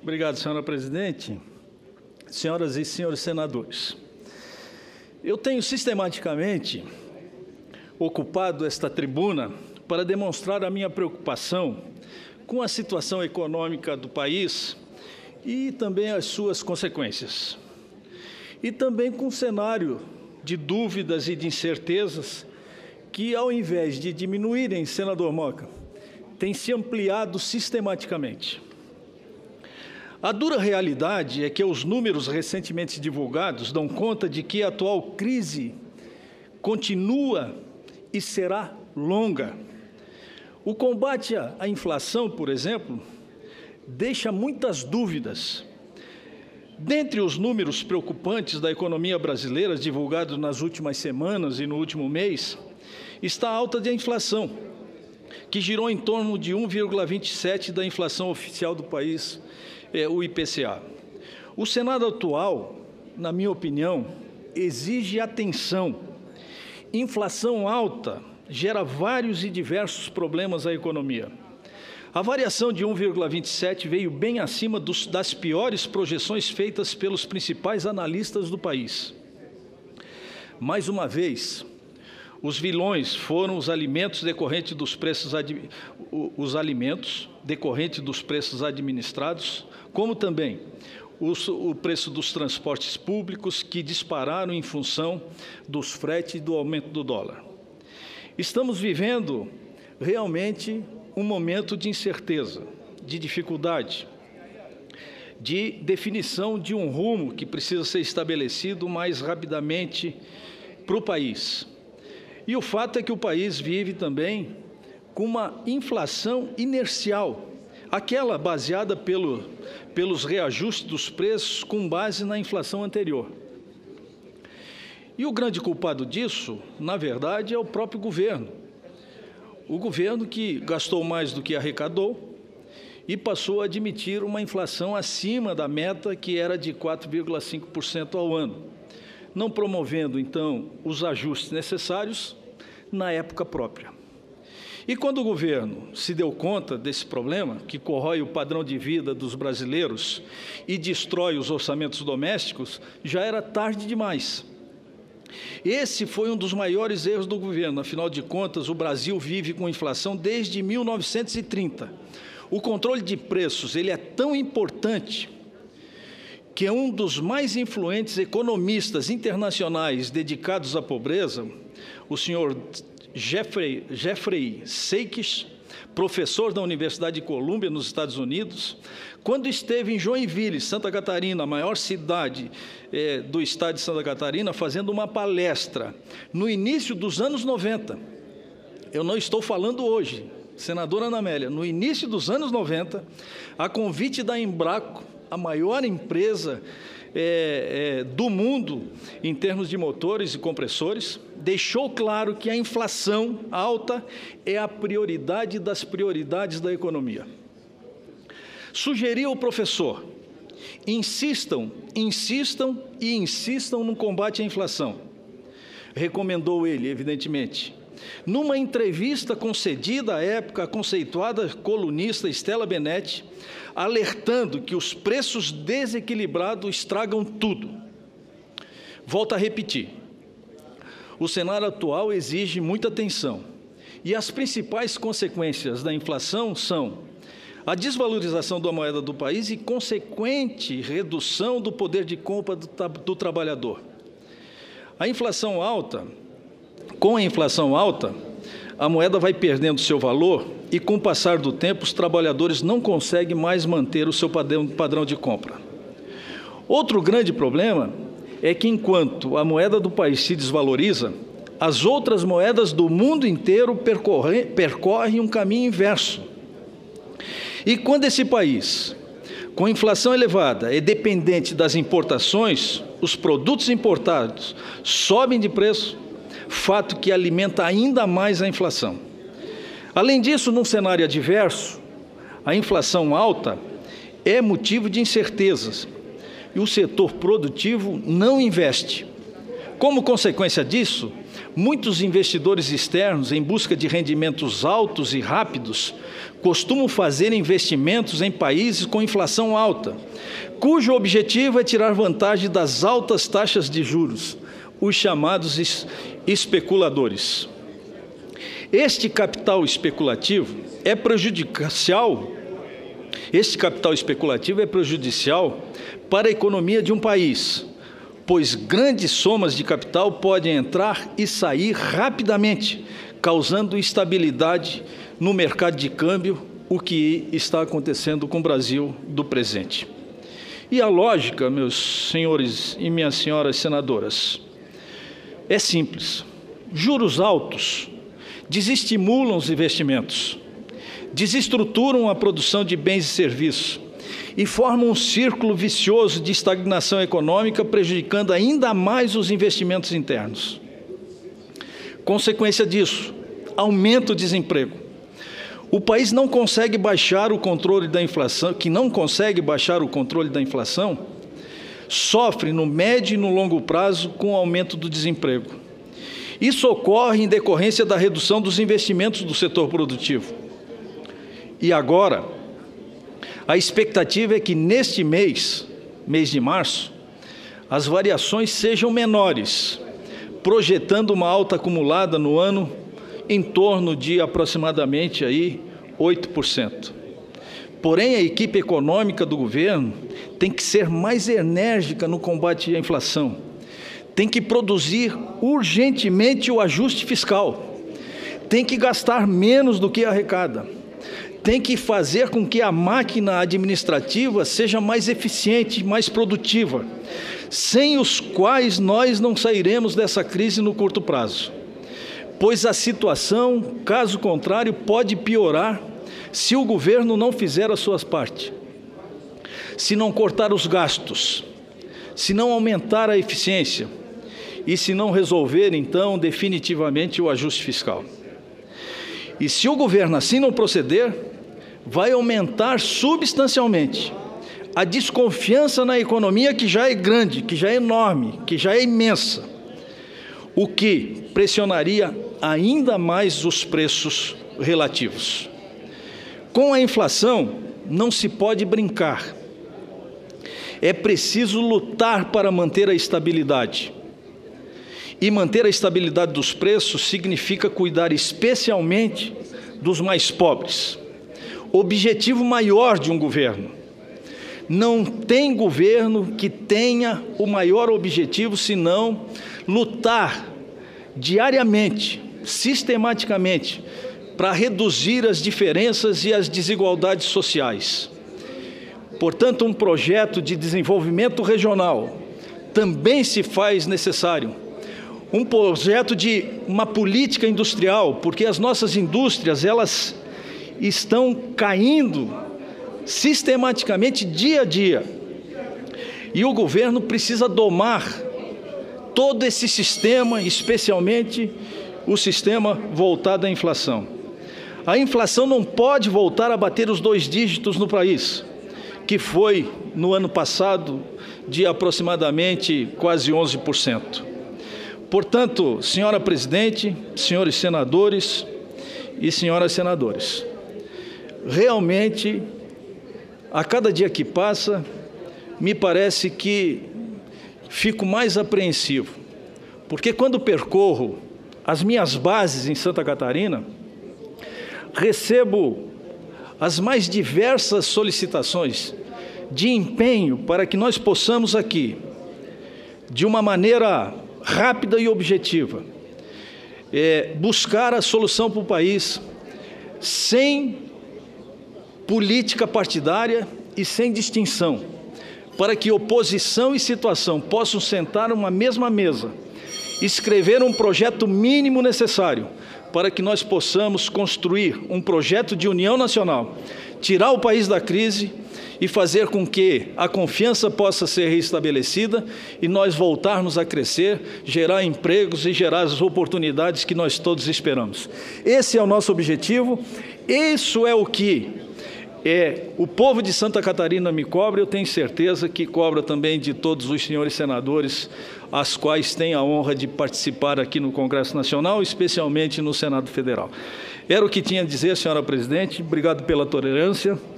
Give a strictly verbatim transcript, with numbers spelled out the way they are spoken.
Obrigado, senhora presidente. Senhoras e senhores senadores, eu tenho sistematicamente ocupado esta tribuna para demonstrar a minha preocupação com a situação econômica do país e também as suas consequências. E também com um cenário de dúvidas e de incertezas que, ao invés de diminuírem, senador Moca, tem se ampliado sistematicamente. A dura realidade é que os números recentemente divulgados dão conta de que a atual crise continua e será longa. O combate à inflação, por exemplo, deixa muitas dúvidas. Dentre os números preocupantes da economia brasileira divulgados nas últimas semanas e no último mês, está a alta da inflação, que girou em torno de um vírgula vinte e sete por cento da inflação oficial do país, é, o I P C A. O Senado atual, na minha opinião, exige atenção. Inflação alta gera vários e diversos problemas à economia. A variação de um vírgula vinte e sete veio bem acima dos, das piores projeções feitas pelos principais analistas do país. Mais uma vez, os vilões foram os alimentos decorrentes dos preços os alimentos decorrentes dos preços administrados, como também os, o preço dos transportes públicos, que dispararam em função dos fretes e do aumento do dólar. Estamos vivendo realmente um momento de incerteza, de dificuldade, de definição de um rumo que precisa ser estabelecido mais rapidamente para o país. E o fato é que o país vive também com uma inflação inercial, aquela baseada pelo, pelos reajustes dos preços com base na inflação anterior. E o grande culpado disso, na verdade, é o próprio governo. O governo que gastou mais do que arrecadou e passou a admitir uma inflação acima da meta, que era de quatro vírgula cinco por cento ao ano, não promovendo, então, os ajustes necessários na época própria. E quando o governo se deu conta desse problema, que corrói o padrão de vida dos brasileiros e destrói os orçamentos domésticos, já era tarde demais. Esse foi um dos maiores erros do governo. Afinal de contas, o Brasil vive com inflação desde mil novecentos e trinta. O controle de preços ele é tão importante que é um dos mais influentes economistas internacionais dedicados à pobreza, o senhor Jeffrey, Jeffrey Sachs, professor da Universidade de Colômbia, nos Estados Unidos, quando esteve em Joinville, Santa Catarina, a maior cidade é, do estado de Santa Catarina, fazendo uma palestra no início dos anos noventa. Eu não estou falando hoje, senadora Ana Amélia, no início dos anos noventa, a convite da Embraco, a maior empresa é, é, do mundo em termos de motores e compressores, deixou claro que a inflação alta é a prioridade das prioridades da economia. Sugeriu o professor, insistam, insistam e insistam no combate à inflação. Recomendou ele, evidentemente. Numa entrevista concedida à época, a conceituada colunista Stella Benetti, alertando que os preços desequilibrados estragam tudo. Volto a repetir. O cenário atual exige muita atenção, e as principais consequências da inflação são a desvalorização da moeda do país e consequente redução do poder de compra do, do trabalhador. A inflação alta, com a inflação alta, a moeda vai perdendo seu valor e, com o passar do tempo, os trabalhadores não conseguem mais manter o seu padrão, padrão de compra. Outro grande problema é que, enquanto a moeda do país se desvaloriza, as outras moedas do mundo inteiro percorrem, percorrem um caminho inverso. E quando esse país, com inflação elevada, é dependente das importações, os produtos importados sobem de preço, fato que alimenta ainda mais a inflação. Além disso, num cenário adverso, a inflação alta é motivo de incertezas, e o setor produtivo não investe. Como consequência disso, Muitos investidores externos, em busca de rendimentos altos e rápidos, costumam fazer investimentos em países com inflação alta, cujo objetivo é tirar vantagem das altas taxas de juros, os chamados es- especuladores. Este capital especulativo é prejudicial, este capital especulativo é prejudicial para a economia de um país, pois grandes somas de capital podem entrar e sair rapidamente, causando instabilidade no mercado de câmbio, o que está acontecendo com o Brasil do presente. E a lógica, meus senhores e minhas senhoras senadoras, é simples. Juros altos desestimulam os investimentos, desestruturam a produção de bens e serviços e formam um círculo vicioso de estagnação econômica, prejudicando ainda mais os investimentos internos. Consequência disso, aumenta o desemprego. O país não consegue baixar o controle da inflação, que não consegue baixar o controle da inflação, sofre no médio e no longo prazo com o aumento do desemprego. Isso ocorre em decorrência da redução dos investimentos do setor produtivo. E agora, a expectativa é que neste mês, mês de março, as variações sejam menores, projetando uma alta acumulada no ano em torno de aproximadamente aí oito por cento. Porém, a equipe econômica do governo tem que ser mais enérgica no combate à inflação, tem que produzir urgentemente o ajuste fiscal, tem que gastar menos do que arrecada, tem que fazer com que a máquina administrativa seja mais eficiente, mais produtiva, sem os quais nós não sairemos dessa crise no curto prazo, pois a situação, caso contrário, pode piorar se o governo não fizer a sua parte, se não cortar os gastos, se não aumentar a eficiência e se não resolver, então, definitivamente o ajuste fiscal. E se o governo assim não proceder, vai aumentar substancialmente a desconfiança na economia, que já é grande, que já é enorme, que já é imensa, o que pressionaria ainda mais os preços relativos. Com a inflação, não se pode brincar. É preciso lutar para manter a estabilidade. E manter a estabilidade dos preços significa cuidar especialmente dos mais pobres. Objetivo maior de um governo. Não tem governo que tenha o maior objetivo senão lutar diariamente, sistematicamente, para reduzir as diferenças e as desigualdades sociais. Portanto, um projeto de desenvolvimento regional também se faz necessário. Um projeto de uma política industrial, porque as nossas indústrias, elas estão caindo sistematicamente dia a dia. E o governo precisa domar todo esse sistema, especialmente o sistema voltado à inflação. A inflação não pode voltar a bater os dois dígitos no país, que foi, no ano passado, de aproximadamente quase onze por cento. Portanto, senhora presidente, senhores senadores e senhoras senadoras, realmente, a cada dia que passa, me parece que fico mais apreensivo, porque quando percorro as minhas bases em Santa Catarina, recebo as mais diversas solicitações de empenho para que nós possamos aqui, de uma maneira rápida e objetiva, é, buscar a solução para o país sem política partidária e sem distinção, para que oposição e situação possam sentar numa mesma mesa, escrever um projeto mínimo necessário para que nós possamos construir um projeto de união nacional, tirar o país da crise e fazer com que a confiança possa ser restabelecida e nós voltarmos a crescer, gerar empregos e gerar as oportunidades que nós todos esperamos. Esse é o nosso objetivo, isso é o que é, o povo de Santa Catarina me cobra, eu tenho certeza que cobra também de todos os senhores senadores, as quais têm a honra de participar aqui no Congresso Nacional, especialmente no Senado Federal. Era o que tinha a dizer, senhora presidente. Obrigado pela tolerância.